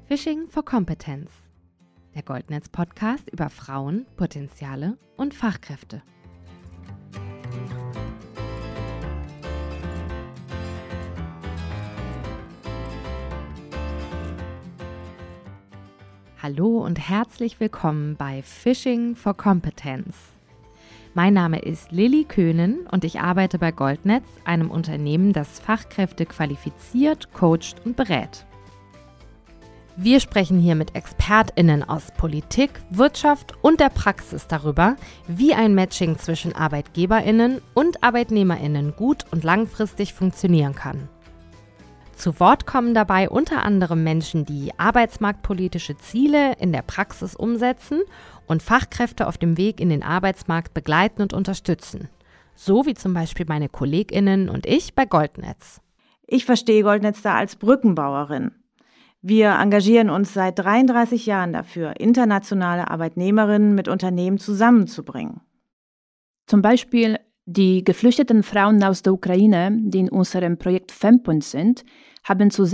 Fishing for Competence, der Goldnetz-Podcast über Frauen, Potenziale und Fachkräfte. Hallo und herzlich willkommen bei Fishing for Competence. Mein Name ist Lilly Köhnen und ich arbeite bei Goldnetz, einem Unternehmen, das Fachkräfte qualifiziert, coacht und berät. Wir sprechen hier mit ExpertInnen aus Politik, Wirtschaft und der Praxis darüber, wie ein Matching zwischen ArbeitgeberInnen und ArbeitnehmerInnen gut und langfristig funktionieren kann. Zu Wort kommen dabei unter anderem Menschen, die arbeitsmarktpolitische Ziele in der Praxis umsetzen und Fachkräfte auf dem Weg in den Arbeitsmarkt begleiten und unterstützen. So wie zum Beispiel meine KollegInnen und ich bei Goldnetz. Ich verstehe Goldnetz da als Brückenbauerin. Wir engagieren uns seit 33 Jahren dafür, internationale Arbeitnehmerinnen mit Unternehmen zusammenzubringen. Zum Beispiel die geflüchteten Frauen aus der Ukraine, die in unserem Projekt FemPoint sind, haben zu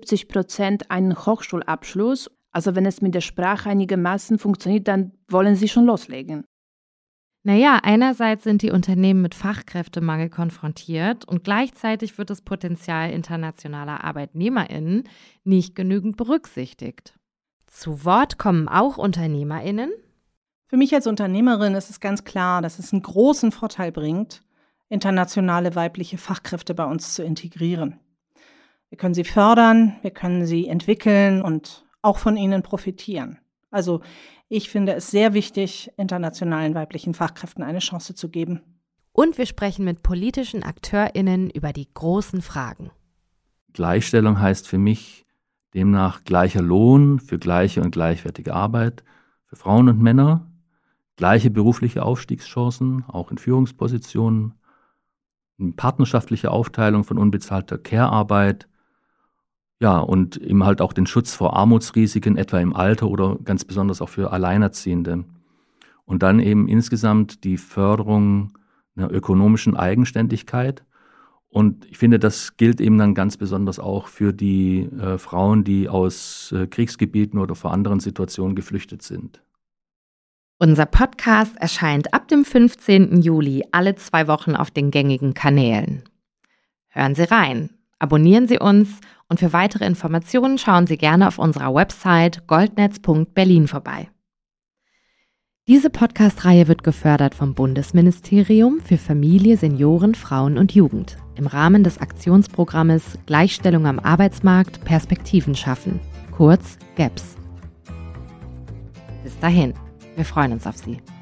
76% einen Hochschulabschluss. Also wenn es mit der Sprache einigermaßen funktioniert, dann wollen sie schon loslegen. Naja, einerseits sind die Unternehmen mit Fachkräftemangel konfrontiert und gleichzeitig wird das Potenzial internationaler ArbeitnehmerInnen nicht genügend berücksichtigt. Zu Wort kommen auch UnternehmerInnen. Für mich als Unternehmerin ist es ganz klar, dass es einen großen Vorteil bringt, internationale weibliche Fachkräfte bei uns zu integrieren. Wir können sie fördern, wir können sie entwickeln und auch von ihnen profitieren. Also ich finde es sehr wichtig, internationalen weiblichen Fachkräften eine Chance zu geben. Und wir sprechen mit politischen AkteurInnen über die großen Fragen. Gleichstellung heißt für mich demnach gleicher Lohn für gleiche und gleichwertige Arbeit für Frauen und Männer, gleiche berufliche Aufstiegschancen, auch in Führungspositionen, eine partnerschaftliche Aufteilung von unbezahlter Care-Arbeit, ja, und eben halt auch den Schutz vor Armutsrisiken, etwa im Alter oder ganz besonders auch für Alleinerziehende. Und dann eben insgesamt die Förderung einer ökonomischen Eigenständigkeit. Und ich finde, das gilt eben dann ganz besonders auch für die Frauen, die aus Kriegsgebieten oder vor anderen Situationen geflüchtet sind. Unser Podcast erscheint ab dem 15. Juli alle 2 Wochen auf den gängigen Kanälen. Hören Sie rein, abonnieren Sie uns und für weitere Informationen schauen Sie gerne auf unserer Website goldnetz.berlin vorbei. Diese Podcast-Reihe wird gefördert vom Bundesministerium für Familie, Senioren, Frauen und Jugend im Rahmen des Aktionsprogrammes Gleichstellung am Arbeitsmarkt – Perspektiven schaffen, kurz GEPS. Bis dahin, wir freuen uns auf Sie.